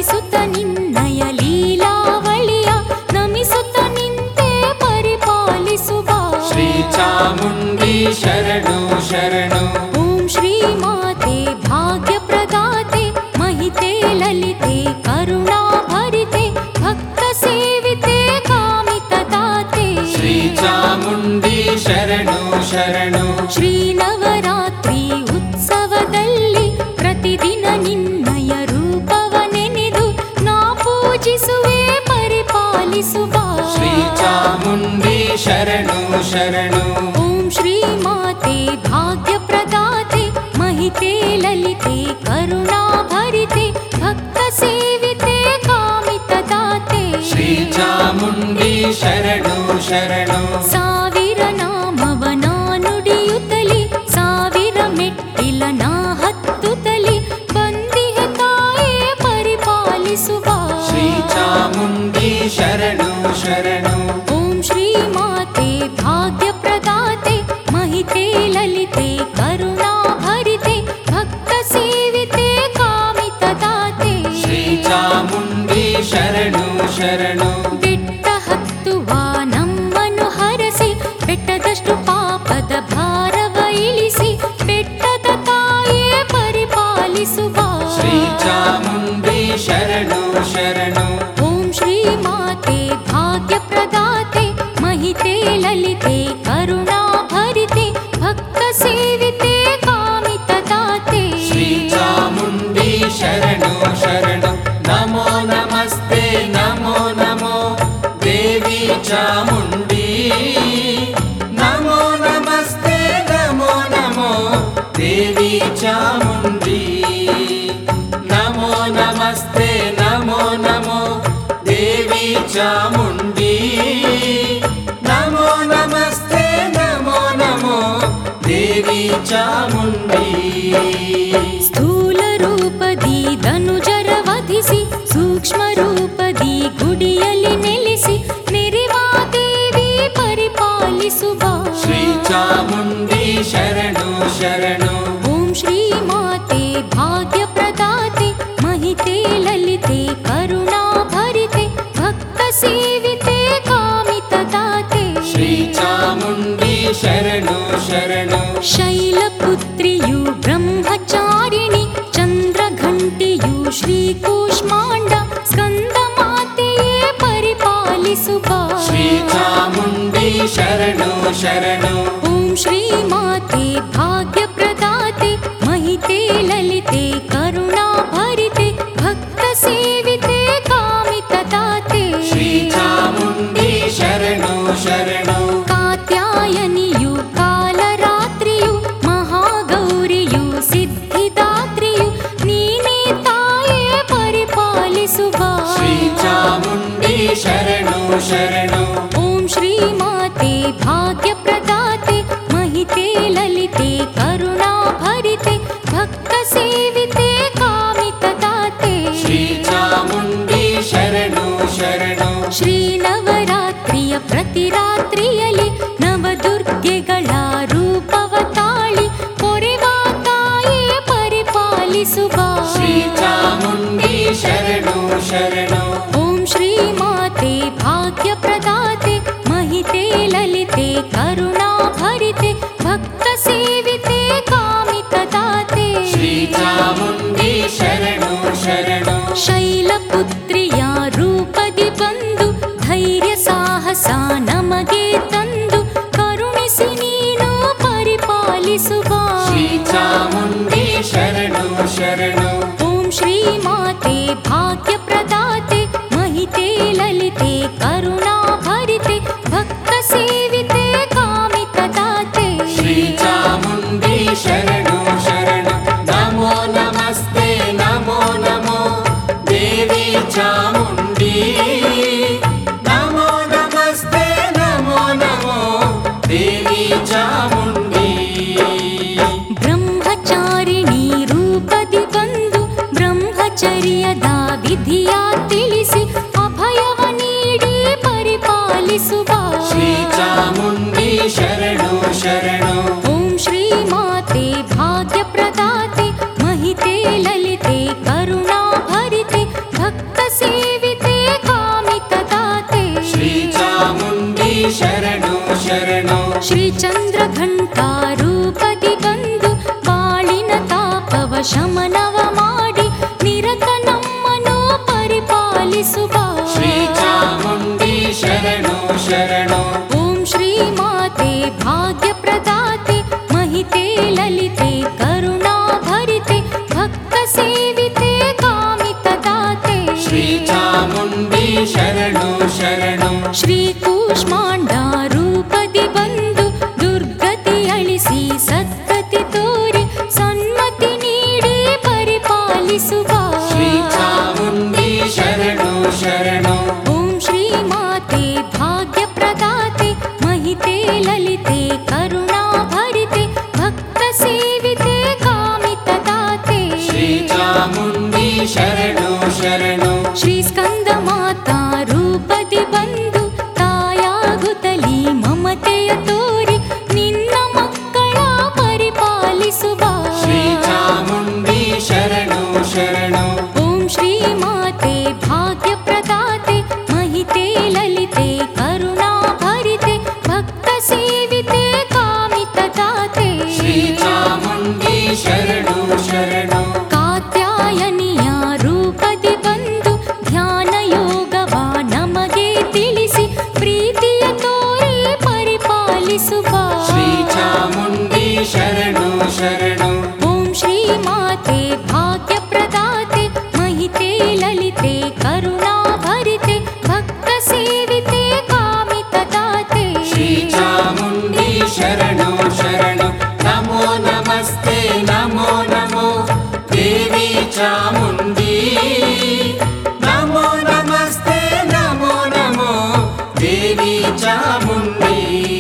ಸ್ಮರಿಸುತ್ತ ನಿನ್ನಯ ಲೀಲಾವಳಿಯ ನಮಿಸುತ್ತ ನಿಂತೆ ಪರಿಪಾಲಿಸುವ ಶ್ರೀ ಚಾಮುಂಡಿ ಶರಣು ಶರಣು. ಓಂ ಶ್ರೀ ಮಾತೆ ಭಾಗ್ಯ ಪ್ರದಾತೆ ಮಹಿತೆ ಲಲಿತೆ ಕರುಣಾ ಭರಿತೆ ಭಕ್ತ ಸೇವಿತೆ ಕಾಮಿತ ದಾತೆ ಶ್ರೀ ಚಾಮುಂಡಿ ಶರಣು ಶರಣು. ಶ್ರೀ ನವರಾತ್ರಿ ಉತ್ಸವದಲ್ಲಿ ಪ್ರತಿದಿನ ನಿನ್ನಯ ರೂಪವ ನೆನೆದು ನಾ ಪೂಜಿಸುವೆ ಪರಿಪಾಲಿಸುವ ಶ್ರೀ ಚಾಮುಂಡಿ ಶರಣು ಶರಣು. ಓಂ ಶ್ರೀ ಮಾತೆ ಭಾಗ್ಯ ಪ್ರದಾತೆ ಮಹಿತೆ ಲಲಿತೆ ಕರುಣಾ ಭರಿತೆ ಭಕ್ತ ಸೇವಿತೆ ಕಾಮಿತ ದಾತೆ ಶ್ರೀ ಚಾಮುಂಡಿ ಶರಣು ಶರಣು. ಸಾವಿರ ನಾಮವನ ನುಡಿಯುತ್ತಲಿ ಸಾವಿರ ಮೆಟ್ಟಿಲ ನಾ ಹತ್ತುತ್ತಲಿ ಬಂದಿಹ ತಾಯೇ ಪರಿಪಾಲಿಸುವ ಶ್ರೀ ಚಾಮುಂಡಿ ಶರಣು ಶರಣು. ಓಂ ಶ್ರೀ ಮಾತೆ ಭಾಗ್ಯ ಪ್ರದಾತೆ ಮಹಿತೆ ಲಲಿತೆ ಕರುಣಾ ಭರಿತೆ ಭಕ್ತ ಸೇವಿತೆ ಕಾಮಿತ ದಾತೆ ಶ್ರೀ ಚಾಮುಂಡಿ ಶರಣು ಶರಣು. ಬೆಟ್ಟ ಹತ್ತುವ ನಮ್ಮನ್ನು ಹರಸಿ ಬೆಟ್ಟದಷ್ಟು ಪಾಪದ ಭಾರವ ಇಳಿಸಿ ಬೆಟ್ಟದ ತಾಯೇ ಪರಿಪಾಲಿಸುವ ಶ್ರೀ ಚಾಮುಂಡಿ ಶರಣು ಶರಣು. ಓಂ ಶ್ರೀ ಮಾತೆ ಭಾಗ್ಯ ಪ್ರದಾತೆ ಮಹಿತೆ ಲಲಿತೆ ಕರುಣಾ ಭರಿತೆ ಭಕ್ತ ಸೇವಿತೆ ಕಾಮಿತ ದಾತೆ ಶ್ರೀ ಚಾಮುಂಡಿ ಶರಣು ಶರಣು. ನಮೋ ನಮಸ್ತೆ ನಮೋ ನಮೋ ದೇವಿ ಚಾಮುಂಡಿ. ನಮೋ ನಮಸ್ತೆ ನಮೋ ನಮೋ ದೇವಿ ಚಾಮುಂಡಿ. ನಮೋ ನಮಸ್ತೆ ನಮೋ ನಮೋ ದೇವಿ ಚಾಮುಂಡಿ. ನಮೋ ನಮಸ್ತೆ ನಮೋ ನಮೋ ದೇವಿ ಚಾಮುಂಡಿ. ಸ್ಥೂಲ ರೂಪದಿ ಧನುಜರ ವಧಿಸಿ ಸೂಕ್ಷ್ಮ ರೂಪದಿ ಗುಡಿಯಲ್ಲಿ ನೆಲೆಸಿ ನೆರೆವಾ ದೇವಿ ಪರಿಪಾಲಿಸುವ ಶ್ರೀ ಚಾಮುಂಡಿ ಶರಣು ಶರಣು. ಓಂ ಶ್ರೀ ಮಾತೆ ಭಾಗ್ಯ ಪ್ರದಾತೆ ಮಹಿತೆ ಲಲಿತೆ ಕರುಣಾ ಭರಿತೆ ಭಕ್ತ ಸೇವಿತೆ ಕಾಮಿತ ದಾತೆ ಶ್ರೀ ಚಾಮುಂಡಿ ಶರಣು ಶರಣು. ಶೈಲಪುತ್ರಿಯು ಬ್ರಹ್ಮಚಾರಿಣಿ ಚಂದ್ರಘಂಟಿಯು ಶ್ರೀ ಕೂಷ್ಮಾಂಡ ಸ್ಕಂದ ಮಾತೆಯೇ ಪರಿಪಾಲಿಸುವ ಶ್ರೀ ಚಾಮುಂಡಿ ಶರಣು ಶರಣು. ಓಂ ಶ್ರೀ ಮಾತೆ ಭಾಗ್ಯ ಪ್ರದಾತೆ ಮಹಿತೆ ಲಲಿತೆ ಕರುಣಾ ಭರಿತೆ ಭಕ್ತ ಸೇವಿತೆ ಕಾಮಿತ ದಾತೆ ಶ್ರೀ ಚಾಮುಂಡಿ ಶರಣು ಶರಣು. ಕಾತ್ಯಾಯನಿಯು ಕಾಲರಾತ್ರಿಯು ಮಹಾಗೌರಿಯು ಸಿದ್ಧಿದಾತ್ರಿಯು ನೀನೇ ತಾಯೇ ಪರಿಪಾಲಿಸುವ ಶ್ರೀ ಚಾಮುಂಡಿ ಶರಣು ಶರಣು. ಓಂ ಶ್ರೀ ಮಾತೆ ಭಾಗ್ಯ ಪ್ರದಾತೆ ಮಹಿತೆ ಲಲಿತೆ ಕರುಣಾ ಭರಿತೆ ಭಕ್ತ ಸೇವಿತೆ ಕಾಮಿತ ದಾತೆ ಶ್ರೀ ಚಾಮುಂಡಿ ಶರಣು ಶರಣು. ಶ್ರೀ ನವರಾತ್ರಿಯ ಪ್ರತಿರಾತ್ರಿಯಲ್ಲಿ ನವದುರ್ಗೆಗಳ ರೂಪವ ತಾಳಿ ಪೊರೆವಾ ತಾಯೇ ಪರಿಪಾಲಿಸುವ ಶ್ರೀ ಚಾಮುಂಡಿ ಶರಣು ಶರಣು. ಓಂ ಶ್ರೀ ಮಾತೆ ಭಾಗ್ಯ ಪ್ರದಾತೆ ಮಹಿತೆ ಲಲಿತೆ ಕರುಣಾ ಭರಿತೆ ಭಕ್ತ ಸೇವಿತೆ ಕಾಮಿತ ದಾತೆ ಶ್ರೀ ಚಾಮುಂಡಿ ಶರಣು ಶರಣು ಶ್ರೀಚಂದ್ರಘಂಟಾರೂಪದಿ ಬಂದು ಬಾಳಿನ ತಾಪವ ಶಮನವ ಮಾಡಿ ನಿರತ ನಮ್ಮನ್ನು ಪರಿಪಾಲಿಸುವ ಶ್ರೀ ಚಾಮುಂಡಿ ಶರಣು ಶರಣು ಓಂ ಶ್ರೀ ಮಾತೆ ಭಾಗ್ಯ ಪ್ರದಾತೆ ಮಹಿತೆ ಲಲಿತೆ ಕರುಣಾಭರಿತೆ ಭಕ್ತ ಸೇವಿತೆ ಕಾಮಿತ ದಾತೆ ಶ್ರೀ ಚಾಮುಂಡಿ ಶರಣು ಶರಣು ಶ್ರೀ ಕೂಷ್ಮಾಂಡ ರೂಪದಿ ಬಂದು ದುರ್ಗತಿ ಅಳಿಸಿ ಸದ್ಗತಿ ತೋರಿ ಸನ್ಮತಿ ನೀಡಿ ಪರಿಪಾಲಿಸುವ ಶ್ರೀ ಚಾಮುಂಡಿ ಶರಣು ಶರಣು ಓಂ ಶ್ರೀ ಮಾತೆ ಭಾಗ್ಯ ಪ್ರದಾತೆ ಮಹಿತೆ ಲಲಿತೆ ಕರುಣಾಭರಿತೆ ಭಕ್ತ ಸೇವಿತೆ ಕಾಮಿತ ದಾತೆ ಶ್ರೀ ಚಾಮುಂಡಿ ಶರಣು ಶರಣು ಶ್ರೀ ಸ್ಕಂದ ಮಾತಾ ರೂಪದಿ ಬಂದು ತಾಯಾಗುತ್ತಲಿ ಮಮತೆಯ ತೋರಿ ನಿನ್ನ ಮಕ್ಕಳ ಪರಿಪಾಲಿಸುವ ಶ್ರೀ ಚಾಮುಂಡಿ ಶರಣು ಶರಣು ಓಂ ಶ್ರೀ ಮಾತೆ ಭಾಗ್ಯ ಪ್ರದಾತೆ ಮಹಿತೆ ಲಲಿತೆ ಕರುಣಾಭರಿತೆ ಭಕ್ತ ಸೇವಿತೆ ಕಾಮಿತ ದಾತೆ ಶ್ರೀ ಚಾಮುಂಡಿ ಶರಣು ಶರಣು ಕಾತ್ಯಾಯನಿಯ ರೂಪದಿ ಬಂದು ಧ್ಯಾನ ಯೋಗವ ನಮಗೆ ತಿಳಿಸಿ ಪ್ರೀತಿಯ ತೋರಿ ಪರಿಪಾಲಿಸುವ ಶ್ರೀ ಚಾಮುಂಡಿ ಶರಣು ಶರಣು ಓಂ ಶ್ರೀ ಮಾತೆ ಭಾಗ್ಯ ಪ್ರದಾತೆ ಮಹಿತೆ ಲಲಿತೆ ಕರುಣಾಭರಿತೆ ಭಕ್ತ ಸೇವಿತೆ ಕಾಮಿತ ದಾತೆ ಶ್ರೀ ಚಾಮುಂಡಿ ಶರಣು ಶರಣು ನಮೋ ನಮಸ್ತೆ ನಮೋ ನಮೋ ದೇವಿ ಚಾಮುಂಡಿ ನಮೋ ನಮಸ್ತೆ ನಮೋ ನಮೋ ದೇವಿ ಚಾಮುಂಡಿ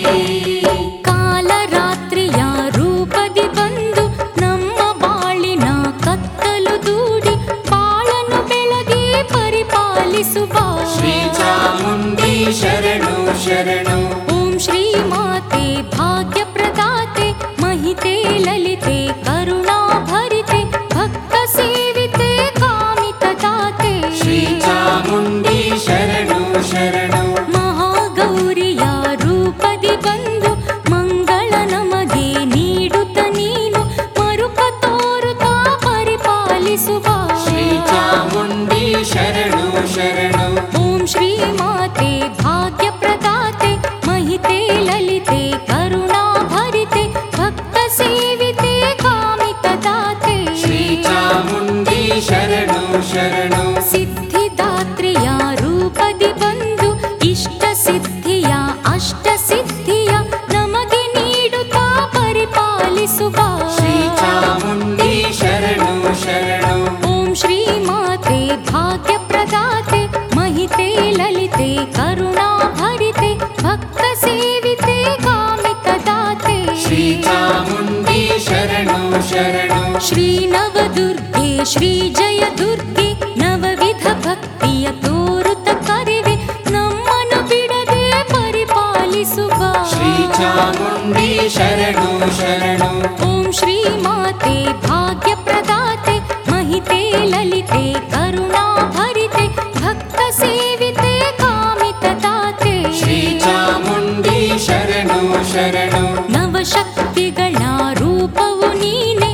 ಕಾಲರಾತ್ರಿಯ ರೂಪದಿ ಬಂದು ನಮ್ಮ ಬಾಳಿನ ಕತ್ತಲು ದೂಡಿ ಬಾಳನ್ನು ಬೆಳಗಿ ಪರಿಪಾಲಿಸುವ ಶ್ರೀ ಚಾಮುಂಡಿ ಶರಣು ಶರಣು ಓಂ ಶ್ರೀ ಮಾತೆ ಭಾಗ್ಯ ಪ್ರದಾತೆ ಮಹಿತೆ ಲಲಿತೆ ಕರುಣಾಭರಿತೆ ಭಕ್ತ ಸೇವಿತೆ ಕಾಮಿತ ದಾತೆ ಶ್ರೀ ಚಾಮುಂಡಿ ಶರಣು ಶರಣು ಮಹಾಗೌರಿಯ ರೂಪದಿ ಬಂದು ಮಂಗಳ ನಮಗೆ ನೀಡುತ್ತ ನೀನು ಮರುಕ ತೋರುತ್ತಾ ಪರಿಪಾಲಿಸುವ ಶ್ರೀ ಚಾಮುಂಡಿ ಶರಣು ಶರಣು ಓಂ ಶ್ರೀ ಮಾತೆ ಭಾಗ್ಯ ಪ್ರದಾತೆ ಮಹಿತೆ ಲಲಿತೆ ಕರುಣಾಭರಿತೆ ಭಕ್ತ ಸೇವಿತೆ ಕಾಮಿತ ದಾತೆ ಶ್ರೀ ಚಾಮುಂಡಿ ಶರಣು ಶರಣು ಸಿದ್ಧಿದಾತ್ರಿಯ ರೂಪದಿ ಬಂದು ಇಷ್ಟ ಸಿದ್ಧಿಯ ಅಷ್ಟ ಸಿದ್ಧಿಯ ನಮಗೆ ನೀಡುತ್ತಾ ಪರಿಪಾಲಿಸುವ ಶ್ರೀ ಚಾಮುಂಡಿ ಶರಣು ಶರಣು ಓಂ ಶ್ರೀ ಮಾತೆ ಭಾಗ್ಯ ಪ್ರದಾತೆ ಮಹಿತೆ ಲಲಿತೆ ಕರುಣಾಭರಿತೆ ಭಕ್ತ ಸೇವಿತೆ ಕಾಮಿತ ದಾತೆ ಶ್ರೀ ಚಾಮುಂಡಿ ಶರಣು ಶರಣು ಶ್ರೀ ನವದುರ್ಗೆ ಶ್ರೀ ಜಯ ದುರ್ಗೆ ನವವಿಧ ಭಕ್ತಿಯ ತೋರುತ್ತ ಕರೆವೆ ನಮ್ಮನ್ನು ಬಿಡದೆ ಪರಿಪಾಲಿಸುವ ಶ್ರೀ ಚಾಮುಂಡಿ ಶರಣು ಶರಣು ಓಂ ಶ್ರೀ ಮಾತೆ ಭಾಗ್ಯ ಪ್ರದಾತೆ ಮಹಿತೆ ಲಲಿತೆ ಕರುಣಾಭರಿತೆ ಭಕ್ತ ಸೇವಿತೆ ಕಾಮಿತ ದಾತೆ ಶ್ರೀ ಚಾಮುಂಡಿ ಶರಣು ಶರಣು ನವಶಕ್ತಿಗಳ ರೂಪವು ನೀನೆ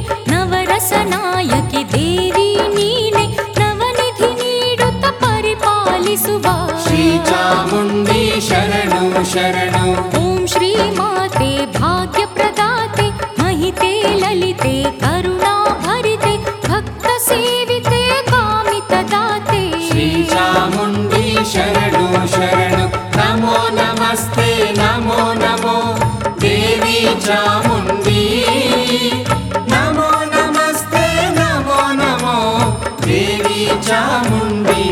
ನವರಸನಾಯಕಿ ದೇವಿ ನೀನೆ ನವನಿಧಿ ನೀಡುತ್ತ ಪರಿಪಾಲಿಸುವ ಶ್ರೀ ಚಾಮುಂಡಿ ಶರಣು ಶರಣು ಓಂ ಶ್ರೀ ಮಾತೆ ಭಾಗ್ಯ ಪ್ರದಾತೆ ಮಹಿತೆ ಲಲಿತೆ ಕರುಣಾಭರಿತೆ ಭಕ್ತ ಸೇವಿತೆ ಕಾಮಿತ ದಾತೆ ಶ್ರೀ ಚಾಮುಂಡಿ ಶರಣು ಶರಣು ನಮೋ ನಮಸ್ತೆ ನಮೋ ನಮೋ ದೇವಿ ಚಾಮುಂಡಿ ನಮೋ ನಮಸ್ತೆ ನಮೋ ನಮೋ ದೇವಿ ಚಾಮುಂಡಿ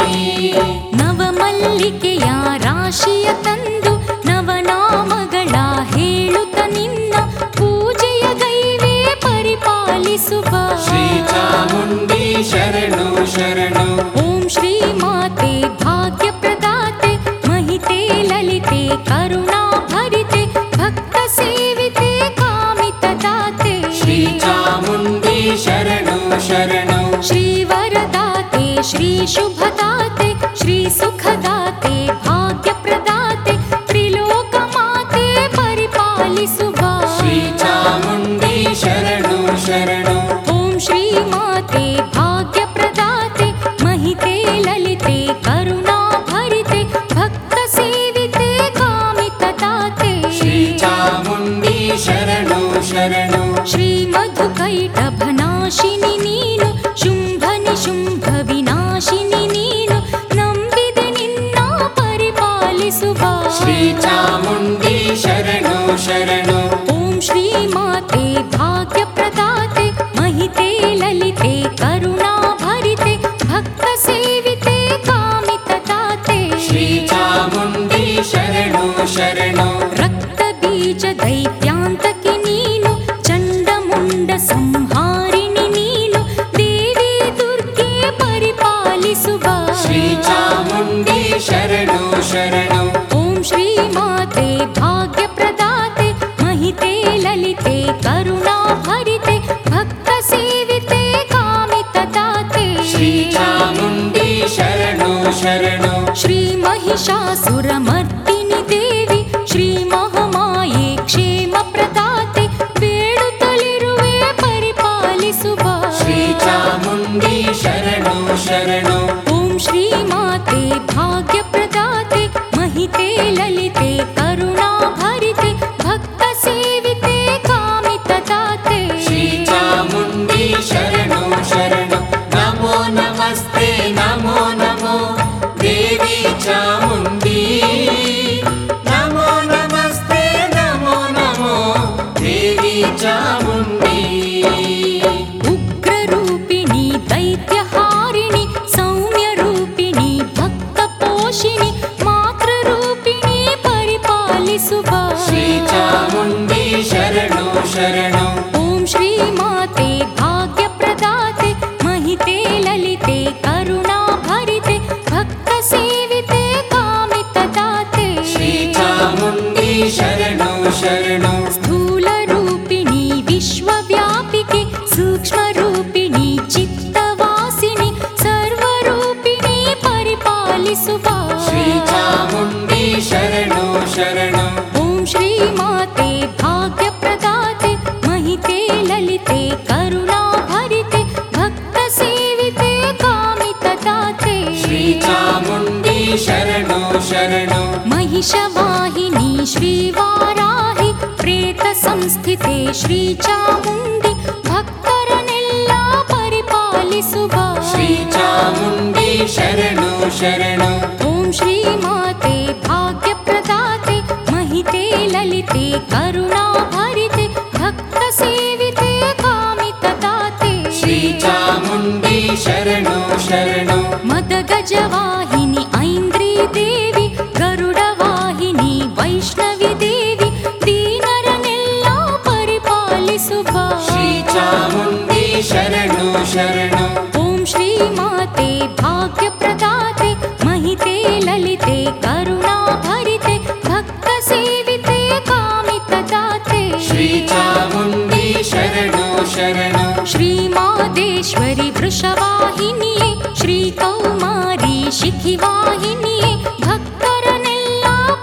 ನವಮಲ್ಲಿಕೆಯ ರಾಶಿಯ ತಂದು ನವನಾಮಗಳ ಹೇಳುತ್ತ ನಿನ್ನ ಪೂಜೆಯ ಗೈವೆ ಪರಿಪಾಲಿಸುವ ಶ್ರೀ ಚಾಮುಂಡಿ ಶರಣು ಶರಣು ಓಂ ಶ್ರೀ ಮಾತೆ ಭಾಗ್ಯ ಪ್ರದಾತೆ ಮಹಿತೆ ಲಲಿತೆ ಕರುಣಾಭರಿತೆ ಭಕ್ತ ಸೇವಿತೆ ಕಾಮಿತ ದಾತೆ ಶ್ರೀ ಚಾಮುಂಡಿ ಶರಣು ಶರಣು ಶ್ರೀ ವರದಾತೆ ಶ್ರೀ ಶುಭದಾತೆ ಶ್ರೀ ಸುಖದಾತೆ ಭಾಗ್ಯ ಪ್ರದಾತೆ ತ್ರಿಲೋಕ ಶ್ರೀ ಚಾಮುಂಡಿ ಶರಣು ಶರಣು ಓಂ ಶ್ರೀ ಮಾತೆ ಭಾಗ್ಯ ಪ್ರದಾತೆ ಮಹಿತೆ ಲಲಿತೆ ಕರುಣಾ ಭರಿತೆ ಭಕ್ತ ಸೇವಿತೆ ಕಾಮಿತ ದಾತೆ ಶ್ರೀ ಚಾಮುಂಡಿ ಶರಣು ಶರಣು ರಕ್ತ ಬೀಜ ದೈತ್ಯಾಂತಕಿ ನೀನು ಚಂಡಮುಂಡ ಸಂಹಾರಿಣಿ ನೀನು ದೇವಿ ದುರ್ಗೆ ಪರಿಪಾಲಿಸುವ ಶ್ರೀ ಚಾಮುಂಡಿ ಶರಣು ಶರಣು ಓಂ ಶ್ರೀ ಮಾತೆ ಭಾಗ್ಯ ಪ್ರದಾತೆ ಮಹಿತೆ ಲಲಿತೆ ಕರುಣಾ ಭರಿತೆ ಭಕ್ತ ಸೇವಿತೆ ಕಾಮಿತ ದಾತೆ ಶ್ರೀ ಚಾಮುಂಡಿ ಶರಣು ಶರಣು ಶ್ರೀ ಮಹಿಷಾಸುರ ಮರ್ದಿನಿ ದೇವಿ ಶ್ರೀ ಮಹಾಮಾಯೆ ಕ್ಷೇಮ ಪ್ರದಾತೆ ಬೇಡುತ್ತಲಿರುವೆ ಪರಿಪಾಲಿಸುವ ಶ್ರೀ ಚಾಮುಂಡಿ ಶರಣು ಶರಣು ಓಂ ಶ್ರೀ ಮಾತೆ ಭಾಗ್ಯ ಪ್ರದಾತೆ ಮಹಿತೆ ಲಲಿತೆ ಕರುಣಾ ಭರಿತೆ ಭಕ್ತ ಸೇವಿತೆ ಕಾಮಿತ ದಾತೆ ಶ್ರೀ ಚಾಮುಂಡಿ ಶರಣು ಶರಣು ನಮೋ ನಮಸ್ತೆ ನಮೋ ನಮೋ ದೇವಿ ಚಾಮುಂಡಿ ನಮೋ ನಮಸ್ತೆ ನಮೋ ನಮೋ ದೇವಿ ಚಾಮುಂಡಿ ಉಗ್ರ ರೂಪಿಣಿ ದೈತ್ಯ ಹಾರಿಣಿ ಸೌಮ್ಯ ರೂಪಿಣಿ ಭಕ್ತ ಪೋಷಿಣಿ ಮಾತೃ ರೂಪಿಣಿ ಪರಿಪಾಲಿಸುವ ಶ್ರೀ ಚಾಮುಂಡಿ ಶರಣು ಶರಣು ಓಂ ಶ್ರೀ ಮಾತೆ ಭಾಗ್ಯ ಪ್ರದಾತೆ ಮಹಿತೆ ಲಲಿತೆ ಕರುಣಾ ಭರಿತೆ ಭಕ್ತ ಸೇವಿತೆ ಕಾಮಿತ ದಾತೆ ಶ್ರೀ ಚಾಮುಂಡಿ ಶರಣು ಶರಣು ಸ್ಥೂಲ ರೂಪಿಣಿ ವಿಶ್ವವ್ಯಾಪಿಕೆ ಸೂಕ್ಷ್ಮ ರೂಪಿಣಿ ಚಿತ್ತವಾಸಿನಿ ಸರ್ವರೂಪಿಣಿ ಪರಿಪಾಲಿಸುವ ಶ್ರೀ ಚಾಮುಂಡಿ ಶರಣು ಶರಣು ಓಂ ಶ್ರೀ ಮಾತೆ ಭಾಗ್ಯ ಪ್ರದಾತೆ ಮಹಿತೆ ಲಲಿತೆ ಕರುಣಾ ಭರಿತೆ ಭಕ್ತ ಸೇವಿತೆ ಕಾಮಿತ ದಾತೆ ಶ್ರೀ ಚಾಮುಂಡಿ ಶರಣು ಶರಣು महिषवाहिनी श्रीवाराहि प्रेत संस्थिते श्री ಚಾಮುಂಡಿ ಭಕ್ತರನ್ನೆಲ್ಲ ಪರಿಪಾಲಿಸುವ ಶ್ರೀ ಚಾಮುಂಡಿ ಶರಣು ಶರಣು ಓಂ ಶ್ರೀ ಮಾತೆ ಭಾಗ್ಯ ಪ್ರದಾತೆ ಮಹಿತೆ ಲಲಿತೆ ಕರುಣಾ ಭರಿತೆ ಭಕ್ತ ಸೇವಿತೆ ಕಾಮಿತ ದಾತೆ ಶ್ರೀ ಚಾಮುಂಡಿ ಶರಣು ಶರಣು ಮದ ಗಜವಾಹಿನಿ ಐಂದ್ರಿ ದೇವಿ ಗರುಡ ವಾಹಿನಿ ವೈಷ್ಣವಿ ದೇವಿ ದೀನರನ್ನೆಲ್ಲ ಪರಿಪಾಲಿಸುವ ಶ್ರೀ ಚಾಮುಂಡಿ ಶರಣು ಶರಣು ಓಂ ಶ್ರೀ ಮಾತೆ ಭಾಗ್ಯ ಪ್ರದಾತೆ ಮಹಿತೆ ಲಲಿತೆ ಕರುಣಾ ಭರಿತೆ ಭಕ್ತ ಸೇವಿತೆ ಕಾಮಿತ ದಾತೆ ಶ್ರೀ ಚಾಮುಂಡಿ ಶರಣು ಶರಣು ಶ್ರೀ ಮಾದೇಶ್ವರಿ ವೃಷವಾಹಿನಿಯೇ ಶ್ರೀ ಕೌಮಾರಿ ಶಿಖಿವಾಹಿನಿಯೇ ಭಕ್ತರನ್ನೆಲ್ಲ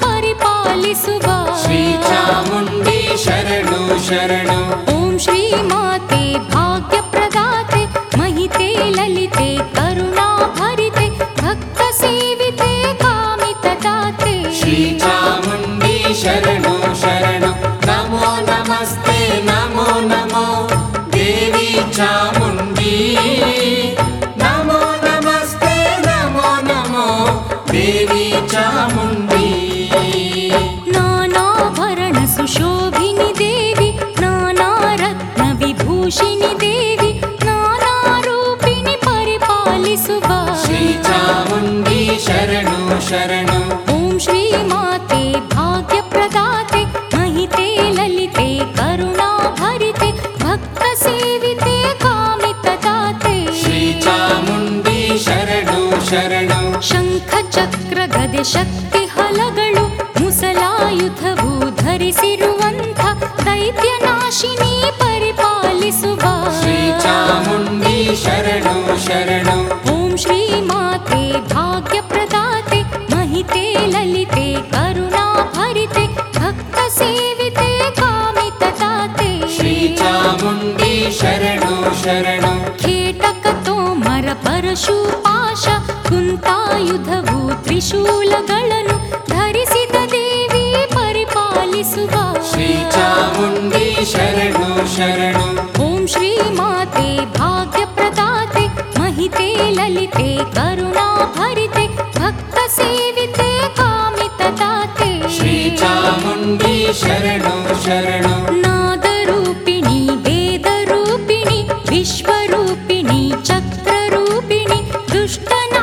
ಪರಿಪಾಲಿಸುವ ಶ್ರೀ ಚಾಮುಂಡಿ ಶರಣು ಶರಣು ಓಂ ಶ್ರೀ ಮಾತೆ ಭಾಗ್ಯ ಪ್ರದಾತೆ ಮಹಿತೆ ಲಲಿತೆ ಕರುಣಾ ಭರಿತೆ ಭಕ್ತ ಸೇವಿತೆ ಕಾಮಿತ ದಾತೆ ಶ್ರೀ ಚಾಮುಂಡಿ ಶರಣು ಶರಣು ನಮೋ ನಮಸ್ತೆ ನಮೋ ನಮೋ ದೇವಿ ಚಾಮುಂಡಿ ನಮೋ ನಮಸ್ತೆ ನಮೋ ನಮೋ ದೇವಿ ಚಾಮುಂಡಿ ನಾನಾಭರಣ ಸುಶೋಭಿನಿ ದೇವಿ ನಾನಾ ರತ್ನ ವಿಭೂಷಿಣಿ ದೇವಿ ನಾನಾ ರೂಪಿಣಿ ಪರಿಪಾಲಿಸುವ ಶ್ರೀ ಚಾಮುಂಡಿ ಶರಣು ಶರಣು ಓಂ ಶ್ರೀ ಮಾತೆ ಭಾಗ್ಯ ಪ್ರದಾತೆ ಮಹಿತೆ ಲಲಿತೆ ಕರುಣಾ ಭರಿತೆ ಭಕ್ತ ಸೇವಿತೆ ಕಾಮಿತ ದಾತೆ ಶ್ರೀ ಚಾಮುಂಡಿ ಶರಣು ಶರಣು ಶಂಖ ಚಕ್ರ ಗದೆ ಶಕ್ತಿ ಹಲಗಳು ಮುಸಲಾಯುಧವು ಧರಿಸಿರುವಂಥ ದೈತ್ಯ ನಾಶಿನಿ ಪರಿಪಾಲಿಸುವ ಶ್ರೀ ಚಾಮುಂಡಿ ಶರಣು ಶರಣು ಓಂ ಶ್ರೀ ಮಾತೆ ಭಾಗ್ಯ ಪ್ರದಾತೆ ಮಹಿತೆ ಲಲಿತೆ ಕರುಣಾ ಭರಿತೆ ಭಕ್ತ ಸೇವಿತೆ ಕಾಮಿತ ದಾತೆ ಶ್ರೀ ಚಾಮುಂಡಿ ಶರಣು ಶರಣು ಖೇಟಕ ತೋಮರ ಪರಶು ಪಾಶ ಕುಂತಾಯುಧವು ತ್ರಿಶೂಲಗಳನ್ನು ಧರಿಸಿದ ದೇವಿ ಪರಿಪಾಲಿಸುವ ಶ್ರೀ ಚಾಮುಂಡಿ ಶರಣು ಶರಣು ಓಂ ಶ್ರೀ ಮಾತೆ ಭಾಗ್ಯ ಪ್ರದಾತೆ ಮಹಿತೆ ಲಲಿತೆ ಕರುಣಾ ಭರಿತೆ ಭಕ್ತ ಸೇವಿತೆ ಕಾಮಿತ ದಾತೆ ಶ್ರೀ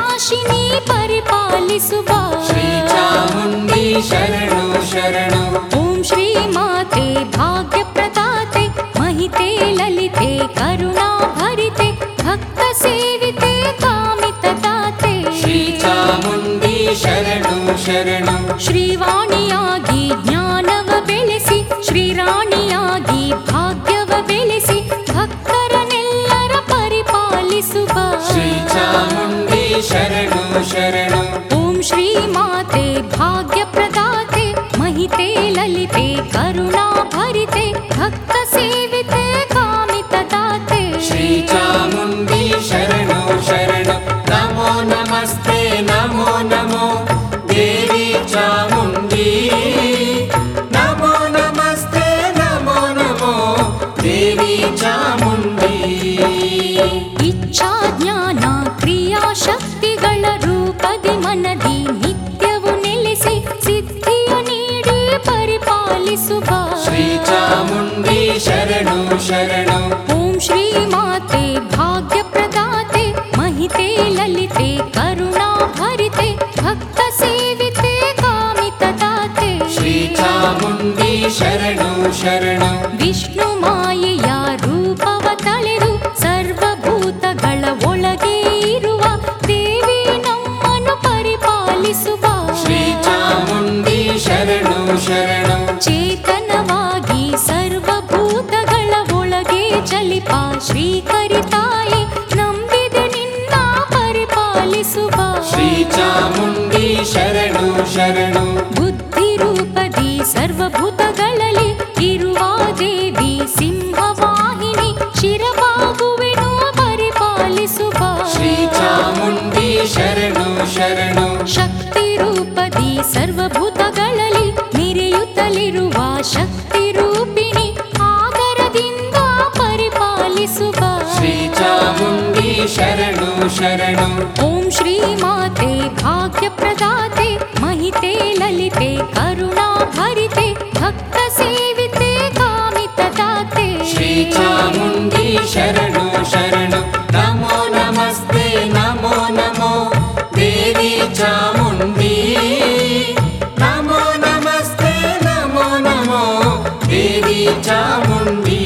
ನಾಶಿನಿ ಪರಿಪಾಲಿಸುವ ಶ್ರೀ ಚಾಮುಂಡಿ ಶರಣು ಶರಣು. ಓಂ ಶ್ರೀ ಮಾತೆ ಭಾಗ್ಯ ಪ್ರದಾತೆ ಮಹಿತೆ ಲಲಿತೆ ಕರುಣಾ ಭರಿತೆ ಭಕ್ತ ಸೇವಿತೆ ಕಾಮಿತ ದಾತೆ ಶ್ರೀ ಚಾಮುಂಡಿ ಶರಣು ಶರಣು. ಶ್ರೀವಾಣಿಯಾಗಿ ಜ್ಞಾನವ ಬೆಳೆಸಿ ಶ್ರೀರಾಣಿಯಾಗಿ ಭಾಗ್ಯವ ಬೆಳೆಸಿ ಭಕ್ತರನ್ನೆಲ್ಲರ ಪರಿಪಾಲಿಸುವ ಶ್ರೀ ಚಾಮುಂಡಿ ಶರಣು ಶರಣು. ಓಂ ಶ್ರೀ ಮಾತೆ ಭಾಗ್ಯ ಪ್ರದಾತೆ ಮಹಿತೆ ಲಲಿತೆ ಕರುಣಾ ಭರಿತೆ ಭಕ್ತ ಸೇವಿತೆ ಕಾಮಿತ ದಾತೆ ಶ್ರೀ ಚಾಮುಂಡಿ ಶರಣು ಶರಣು. ನಮೋ ನಮಸ್ತೆ ನಮೋ ನಮೋ ದೇವಿ ಚಾಮುಂಡಿ. ನಮೋ ನಮಸ್ತೆ ನಮೋ ನಮೋ ದೇವಿ ಚಾಮುಂಡಿ. ಇಚ್ಛಾ ಜ್ಞಾನ ಕ್ರಿಯಾ ಶಕ್ತಿಗಳ ರೂಪದಿ ಮನದಿ ನಿತ್ಯವು ನೆಲೆಸಿ ಸಿದ್ಧಿಯ ನೀಡಿ ಪರಿಪಾಲಿಸುವ ಶ್ರೀ ಚಾಮುಂಡಿ ಶರಣು ಶರಣು. ಓಂ ಶ್ರೀ ಮಾತೆ ಭಾಗ್ಯ ಪ್ರದಾತೆ ಮಹಿತೆ ಲಲಿತೆ ಕರುಣಾ ಭರಿತೆ ಭಕ್ತ ಸೇವಿತೆ ಕಾಮಿತ ದಾತೆ ಶ್ರೀ ಚಾಮುಂಡಿ ಶರಣು ಶರಣು. ವಿಷ್ಣು ಮಾಯೆಯ ರೂಪವ ತಳೆದು ಸರ್ವಭೂತಗಳ ಒಳಗೆ ಇರುವ ದೇವಿ ನಮ್ಮನ್ನು ಪರಿಪಾಲಿಸುವ ಶ್ರೀ ಚಾಮುಂಡಿ ಶರಣು ಶರಣು. ಚೇತನವಾಗಿ ಸರ್ವಭೂತಗಳ ಒಳಗೆ ಚಲಿಪ ಶ್ರೀಕರಿತಾಯಿ ನಂಬಿದೆ ನಿನ್ನ ಪರಿಪಾಲಿಸುವ ಶ್ರೀ ಚಾಮುಂಡಿ ಶರಣು ಶರಣು. ಬುದ್ಧಿ ರೂಪದಿ ಸರ್ವಭೂತಗಳಲ್ಲಿ ಇರುವ ದೇವಿ ಸಿಂಹವಾಹಿನಿ ಶಿರಬಾಗುವೆನು ಪರಿಪಾಲಿಸುವ ಶ್ರೀ ಚಾಮುಂಡಿ ಶರಣು ಶರಣು. ಶಕ್ತಿ ರೂಪದಿ ಸರ್ವಭೂತಗಳಲ್ಲಿ ಮೆರೆಯುತ್ತಲಿರುವ ಶಕ್ತಿ ರೂಪಿಣಿ ಆದರದಿಂದ ಪರಿಪಾಲಿಸುವ ಶ್ರೀ ಚಾಮುಂಡಿ ಶರಣು ಶರಣು. ಓಂ ಶ್ರೀ ಮಾತೆ ಭಾಗ್ಯ ಪ್ರದಾತೆ ಮಹಿತೆ ಲಲಿತೆ ಕರುಣಾ ಭರಿತೆ ಭಕ್ತ ಸೇವಿತೆ ಕಾಮಿತ ದಾತೆ ಶ್ರೀ ಚಾಮುಂಡಿ ಶರಣು ಶರಣು. ನಮೋ ನಮಸ್ತೆ ನಮೋ ನಮೋ ದೇವಿ ಚಾಮುಂಡಿ. ನಮೋ ನಮಸ್ತೆ ನಮೋ ನಮೋ ದೇವಿ ಚಾಮುಂಡಿ.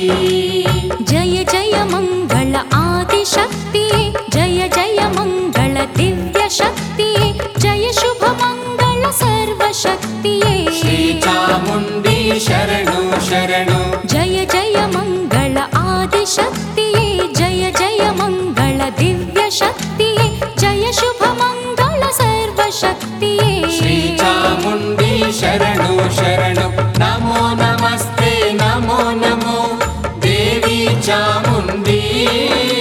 ಜಯ ಜಯ ಮಂಗಳ ಆದಿಶಕ್ತಿಯೇ ಜಯ ಜಯ ಮಂಗಳ ದಿವ್ಯ ಶಕ್ತಿಯೇ ಜಯ ಶುಭ ಮಂಗಳ ಸರ್ವಶಕ್ತಿಯೇ ಶ್ರೀ ಚಾಮುಂಡಿ ಶರಣು ಶರಣು. ಜಯ ಜಯ ಮಂಗಳ ಆದಿಶಕ್ತಿಯೇ ಜಯ ಜಯ ಮಂಗಳ ದಿವ್ಯ ಶಕ್ತಿಯೇ ಜಯ ಶುಭ ಮಂಗಳ ಸರ್ವಶಕ್ತಿಯೇ ಶ್ರೀ ಚಾಮುಂಡಿ ಶರಣು ಶರಣು. ನಮೋ ನಮಸ್ತೆ ನಮೋ ನಮೋ ದೇವಿ ಚಾಮುಂಡಿ.